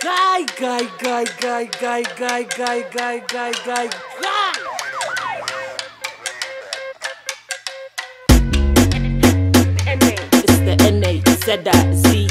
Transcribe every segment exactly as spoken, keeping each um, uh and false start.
Guy, guy, guy, guy, guy, guy, guy, guy, guy, guy, guy. It's the N A Z I Z.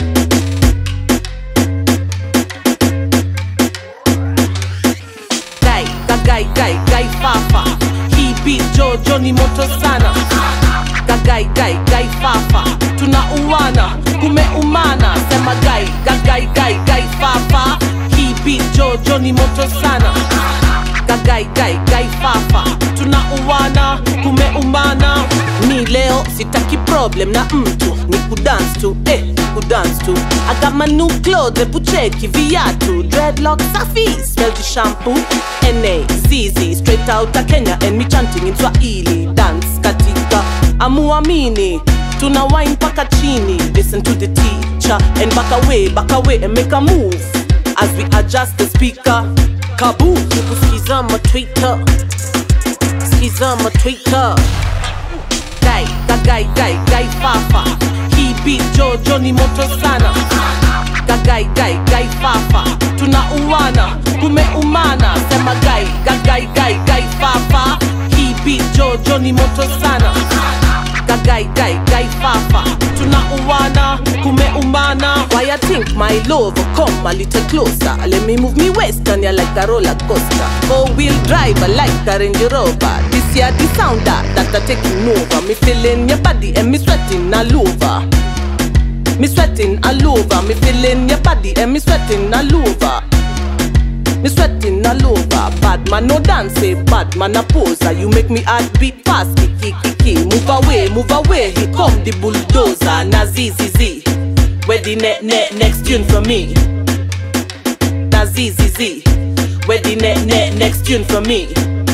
Guy, guy, guy, guy, fafa. He beat Joe, Johnny Moto sana. Guy, guy, guy, fafa. Tuna uwana, kume umana. Sema guy, guy, guy, guy, fafa. He beat Joe, Johnny Moto sana. Guy, guy, guy, fafa. Tuna uwana, kume umana. Ni leo sitaki problem na mtu. Ni kudance tu, eh, kudance tu. I got my new clothes, ebu cheki viatu. Dreadlocks safi, smell the shampoo. N A Z Z, straight out of Kenya. And me chanting in Swahili. Dance katika amuamini. Tuna wine paka chini. Listen to the teacher. And back away, back away and make a move. As we adjust the speaker. Kaboom, skiza ma Twitter. Skiza ma Twitter. Guy, guy, guy, guy, fafa. He beat Joe, Johnny Moto sana. Guy, guy, guy, fafa. Tuna uwana, kume umana. Sema guy, guy, guy, guy, fafa. He beat Joe, Johnny Moto sana. Guy, guy, guy, fafa. Tuna uwana, kume umana. Why I think my love, come a little closer. Let me move me waist on ya like a roller coaster. Four-wheel drive, I like a Range Rover. This year the sound that, that are taking over. Me feeling your body and me sweating all over. Me sweating all over. Me feeling your body and me sweating all over. Me sweating all over. Bad man no dance, bad man a poser. You make me heart beat fast, kiki kiki. Move away, move away. Here come the bulldozer. Na Z Z Z. Where the ne ne next tune for me? Na Z Z Z. Where the ne ne next tune for me?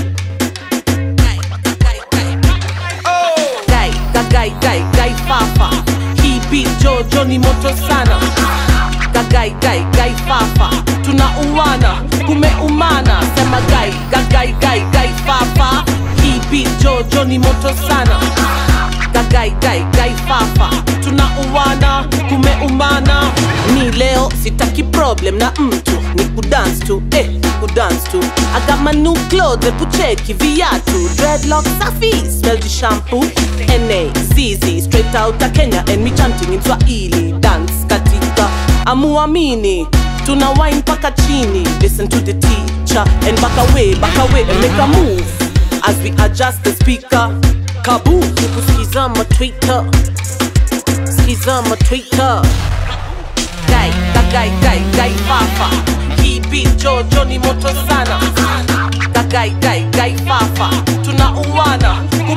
Guy, guy, guy, guy, guy, fafa. He beat Joe, Johnny Moto sana. Guy, guy, guy, fafa. Tuna uwana, kume umana. Sema guy, guy, guy, guy, fafa. He beat Joe, Johnny Moto sana. Guy, guy, guy, fafa. Tuna uwana, kume umana. Ni leo sitaki problem na mtu. Ni kudance tu, eh, kudance tu. I got my new clothes, ebu cheki viatu. Dreadlocks safi, smell the shampoo. N A Z Z, straight out of Kenya. And me chanting in Swahili. Dance katika amuamini. Tuna wine paka chini. Listen to the teacher. And back away, back away and make a move. As we adjust the speaker. Kaboom, skiza ma Twitter. Skiza ma Twitter. Guy, guy, guy, guy, fafa. He beat Joe, Johnny Moto sana. Guy, guy, guy, fafa. Tuna uwana.